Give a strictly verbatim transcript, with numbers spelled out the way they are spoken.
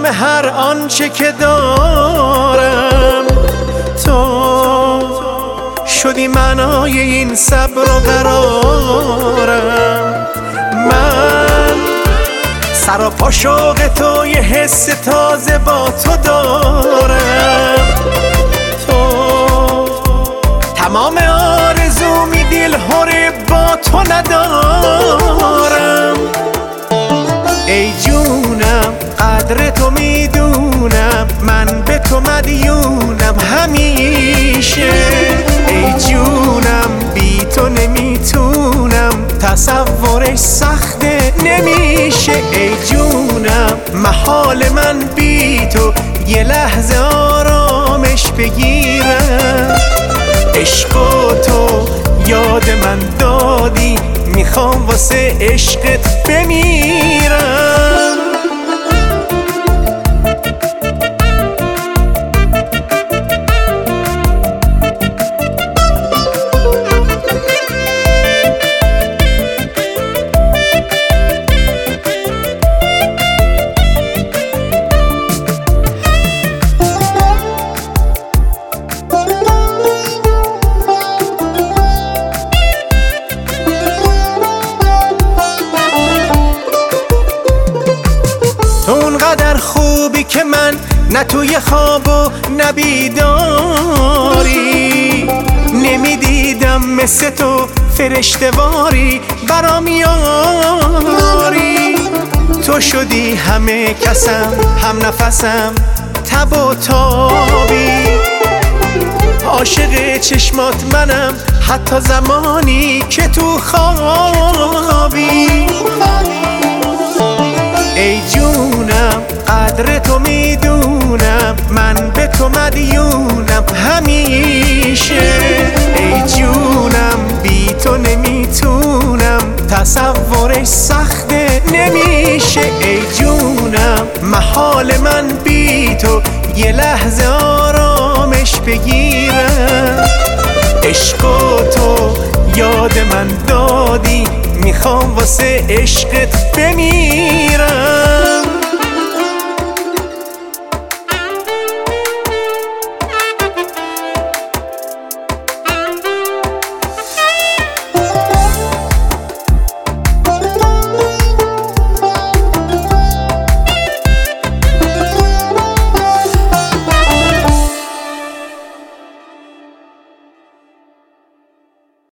تمام هر آنچه که دارم تو شدی معنای این صبر و قرارم. من سراپا شوق تو یه حس تازه با تو دارم. تو تمام آرزومی دلهره با تو ندارم. ای جونم قدر تو میدونم، من به تو مدیونم همیشه. ای جونم بی تو نمیتونم، تصورش سخته نمیشه. ای جونم محال من بی تو یه لحظه آرامش بگیرم. عشق و تو یاد من دادی، میخوام واسه عشقت بمیرم. تو اونقدر خوبی که من نه توی خواب و نه بیداری، نمیدیدم مثل تو فرشته‌واری برام یاری. تو شدی همه کسم، هم نفسم، تب و تابی. عاشق چشمات منم حتی زمانی که تو خوابی. ای جونم قدر تو میدونم، من به تو مدیونم همیشه. ای جونم بی تو نمیتونم، تصورش سخته نمیشه. ای جونم محال من بی تو یه لحظه آرامش بگیرم. عشق و تو یاد من دادی، میخوام واسه عشقت بمیرم.